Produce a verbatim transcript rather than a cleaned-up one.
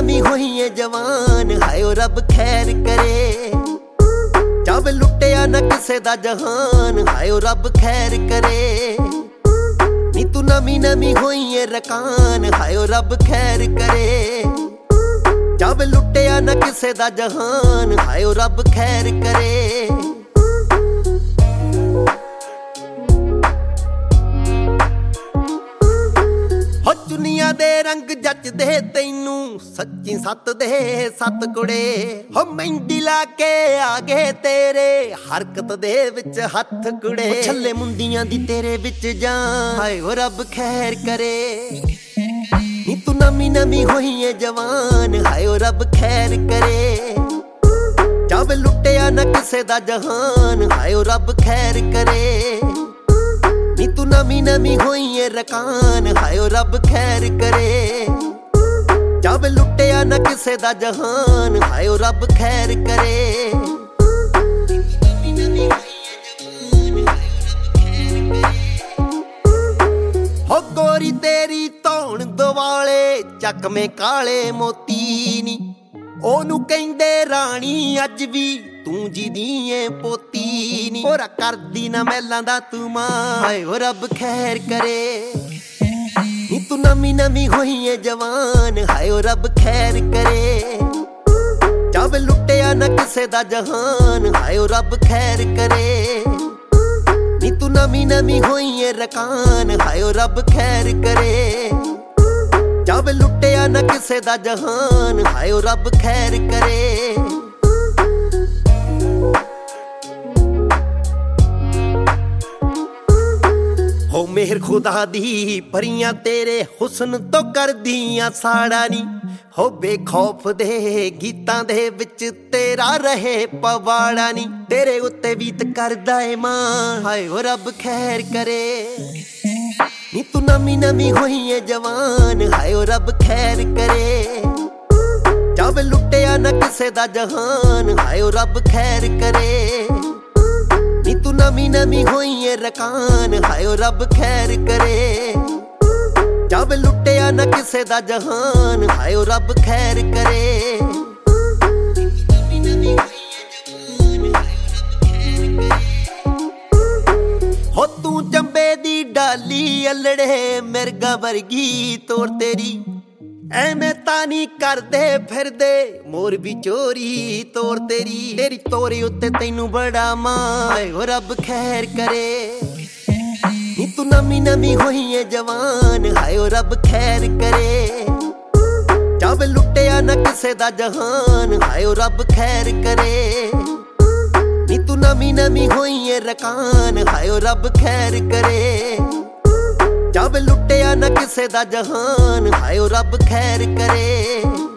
नवी होई है जवान, हाय ओ रब खैर करे। जब लुटिया न किसे दा जहान, हाय ओ रब खैर करे। नी तू नवी नवी होई है रकान, हाय ओ रब खैर करे। जब लुटिया न किसे दा जहान, हाय ओ रब खैर करे। हो दुनिया दे रंग जचदे तैनू, सच्ची सत दे सत कुड़े। हो मेहंदी ला के आ गए तेरे, हरकत दे विच हथ कुड़े। छल्ले मुंदियां दी तेरे विच जान, हाय ओ रब खैर करे। नी तू नवी नवी होई है जवान, हाय ओ रब खैर करे। जब लुटिया न किसे दा जहान, हाय ओ रब खैर करे। नी तू नवी नवी होई है रकान, हाय ओ रब खैर करे। जब लुटिया न किसे दा जहान, हाय ओ रब खैर करे। हो गोरी तेरी धौण दवाले, चकमे काले मोती नी। ओनू कहंदे राणी अज भी तू जी दी ऐ पोती नी। होरा करदी ना मैलां दा तू मां, हाय ओ रब खैर करे। नी तू नवी नवी होई है जवान, हाय ओ रब खैर करे। जब लुटिया न किसे दा जहान, हाय ओ रब खैर करे। नी तू नवी नवी होई है रकान, हाय ओ रब खैर करे। जब लुटिया न किसे दा जहान, हाय ओ रब खैर करे। हो मेहर खुदा दी परियां तेरे हुस्न तो कर दियां साड़ा नी। हो बेखौफ दे गीतां दे विच तेरा रहे पवाड़ा नी। तेरे उत्ते बीत करदा ए मां, हाय ओ रब खैर करे। नी तू नवी नवी होई है जवान, हाय ओ रब खैर करे। जब लुटिया न किसे दा जहान, हाय ओ रब खैर करे। नी तू नवी नवी होई है रकान, हाय ओ रब खैर करे। जब लुटिया न किसे दा जहान, हाय ओ रब खैर करे। हो तू चंबे दी डाली अल्लड़े, मिर्गा वर्गी तोड़ तेरी। ਐਵੇਂ ਤਾਂ ਨੀ ਕਰਦੇ ਫਿਰਦੇ ਮੋਰ ਵੀ ਚੋਰੀ ਤੋਰ ਤੇਰੀ। ਤੇਰੀ ਤੋਰੇ ਉੱਤੇ ਤੈਨੂੰ ਬੜਾ ਮਾਂ, ਹਾਏ ਓ ਰੱਬ ਖੈਰ ਕਰੇ। ਨੀ ਤੂੰ ਨਵੀਂ ਨਵੀਂ ਹੋਈ ਏ ਜਵਾਨ, ਹਾਏ ਓ ਰੱਬ ਖੈਰ ਕਰੇ। ਜਬ ਲੁੱਟਿਆ ਨਾ ਕਿਸੇ ਦਾ ਜਹਾਨ, ਹਾਏ ਓ ਰੱਬ ਖੈਰ ਕਰੇ। ਨੀ ਤੂੰ ਨਵੀਂ ਨਵੀਂ ਹੋਈ ਏ ਰਕਾਨ, ਹਾਏ ਓ ਰੱਬ ਖੈਰ ਕਰੇ। जब लुटिया न किसे दा जहान, हाय ओ रब खैर करे।